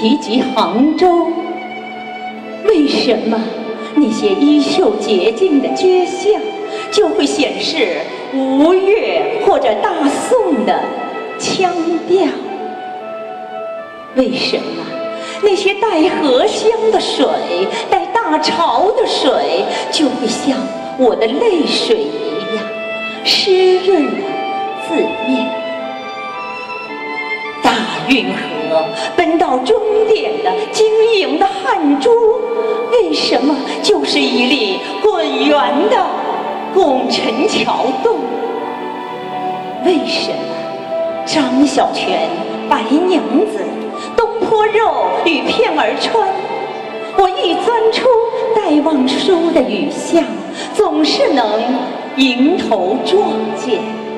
提及杭州，为什么那些衣袖洁净的街巷就会显示吴越或者大宋的腔调？为什么那些带荷香的水、带大潮的水就会像我的泪水一样湿润了字面？大运河奔到终点的晶莹的汗珠，为什么就是一粒滚圆的拱辰桥洞？为什么张小泉、白娘子、东坡肉与片儿川，我一钻出戴望舒的雨巷，总是能迎头撞见？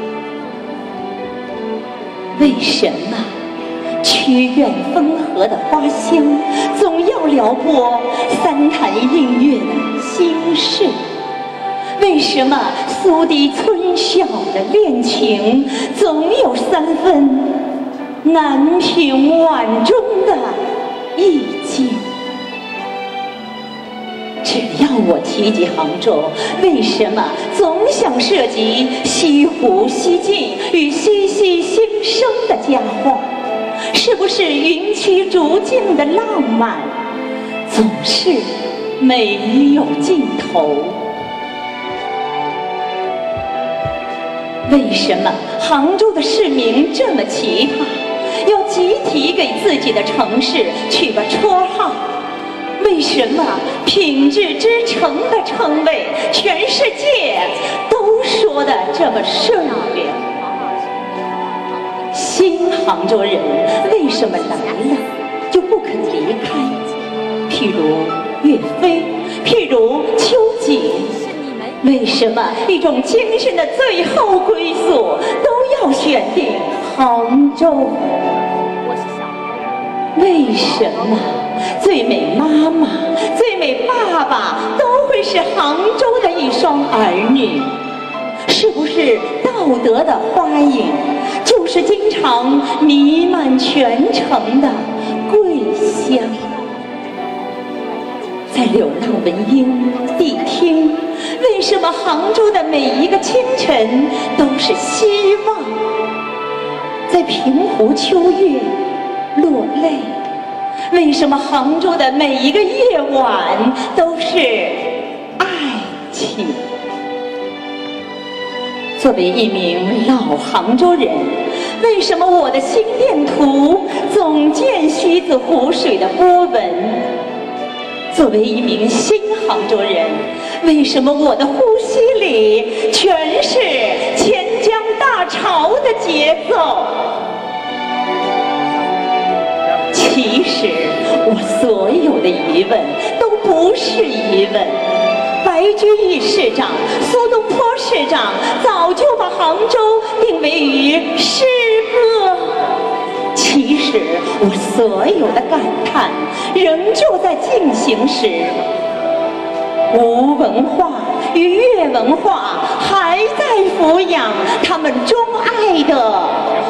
为什么曲院风荷的花香总要撩拨三潭映月的心事？为什么苏堤村小的恋情总有3分难平碗中的意境？只要我提及杭州，为什么总想涉及西湖西晋与西溪新生的佳话？是不是云栖逐境的浪漫总是没有尽头？为什么杭州的市民这么奇葩，要集体给自己的城市取个绰号？为什么品质之城的称谓全世界都说的这么顺溜？新杭州人为什么来了就不肯离开？譬如岳飞，譬如秋瑾，为什么一种精神的最后归宿都要选定杭州？为什么最美妈妈、最美爸爸都会是杭州的一双儿女？是不是道德的花影就是经常弥漫全城的桂香？在柳浪闻莺谛听，为什么杭州的每一个清晨都是希望？在平湖秋月落泪，为什么杭州的每一个夜晚都是爱情？作为一名老杭州人，为什么我的心电图总见西子湖水的波纹？作为一名新杭州人，为什么我的呼吸里全是钱江大潮的节奏？其实我所有的疑问都不是疑问。白居易市长、苏东坡市长早就把杭州定位于诗歌。其实我所有的感叹仍旧在进行时，吴文化与越文化还在抚养他们钟爱的